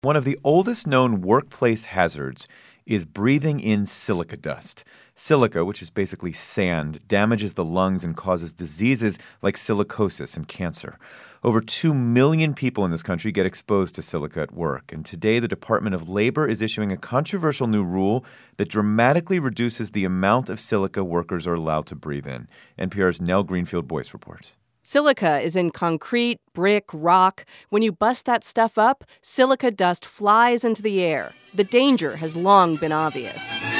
One of the oldest known workplace hazards is breathing in silica dust. Silica, which is basically sand, damages the lungs and causes diseases like silicosis and cancer. Over 2 million people in this country get exposed to silica at work. And today, the Department of Labor is issuing a controversial new rule that dramatically reduces the amount of silica workers are allowed to breathe in. NPR's Nell Greenfield-Boyce reports. Silica is in concrete, brick, rock. When you bust that stuff up, silica dust flies into the air. The danger has long been obvious.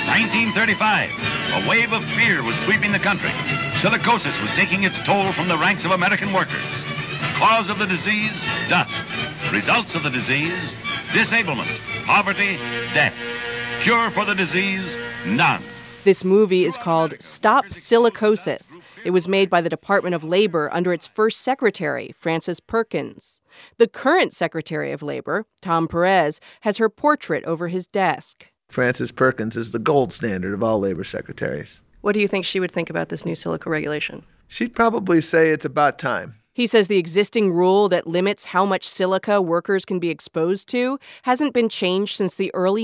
1935, a wave of fear was sweeping the country. Silicosis was taking its toll from the ranks of American workers. Cause of the disease, dust. Results of the disease, disablement, poverty, death. Cure for the disease, none. This movie is called Stop Silicosis. It was made by the Department of Labor under its first secretary, Frances Perkins. The current Secretary of Labor, Tom Perez, has her portrait over his desk. Frances Perkins is the gold standard of all labor secretaries. What do you think she would think about this new silica regulation? She'd probably say it's about time. He says the existing rule that limits how much silica workers can be exposed to hasn't been changed since the early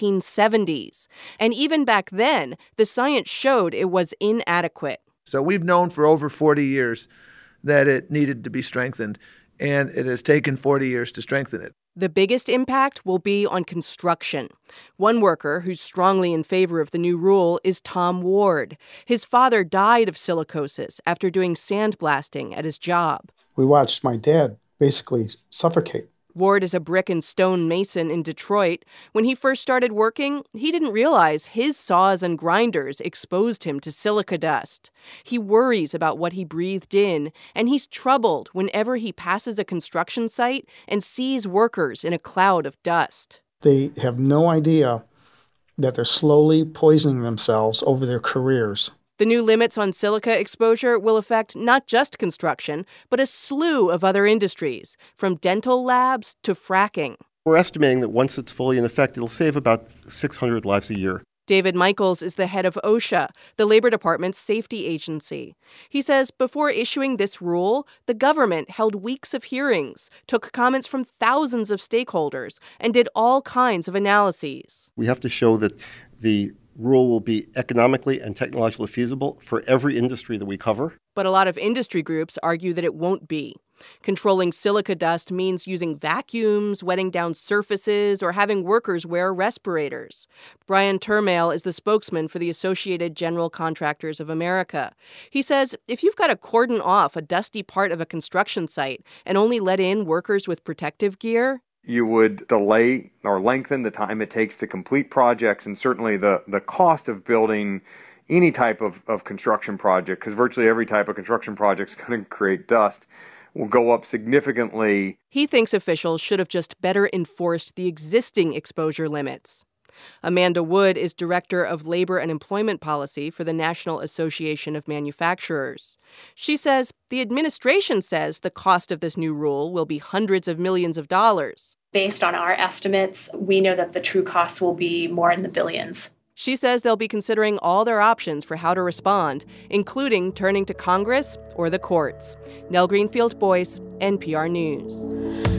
1970s. And even back then, the science showed it was inadequate. So we've known for over 40 years that it needed to be strengthened, and it has taken 40 years to strengthen it. The biggest impact will be on construction. One worker who's strongly in favor of the new rule is Tom Ward. His father died of silicosis after doing sandblasting at his job. We watched my dad basically suffocate. Ward is a brick and stone mason in Detroit. When he first started working, he didn't realize his saws and grinders exposed him to silica dust. He worries about what he breathed in, and he's troubled whenever he passes a construction site and sees workers in a cloud of dust. They have no idea that they're slowly poisoning themselves over their careers. The new limits on silica exposure will affect not just construction, but a slew of other industries, from dental labs to fracking. We're estimating that once it's fully in effect, it'll save about 600 lives a year. David Michaels is the head of OSHA, the Labor Department's safety agency. He says before issuing this rule, the government held weeks of hearings, took comments from thousands of stakeholders, and did all kinds of analyses. We have to show that the rule will be economically and technologically feasible for every industry that we cover. But a lot of industry groups argue that it won't be. Controlling silica dust means using vacuums, wetting down surfaces, or having workers wear respirators. Brian Termail is the spokesman for the Associated General Contractors of America. He says if you've got to cordon off a dusty part of a construction site and only let in workers with protective gear, you would delay or lengthen the time it takes to complete projects, and certainly the cost of building any type of construction project, because virtually every type of construction project is going to create dust, will go up significantly. He thinks officials should have just better enforced the existing exposure limits. Amanda Wood is Director of Labor and Employment Policy for the National Association of Manufacturers. She says the administration says the cost of this new rule will be hundreds of millions of dollars. Based on our estimates, we know that the true cost will be more in the billions. She says they'll be considering all their options for how to respond, including turning to Congress or the courts. Nell Greenfield-Boyce, NPR News.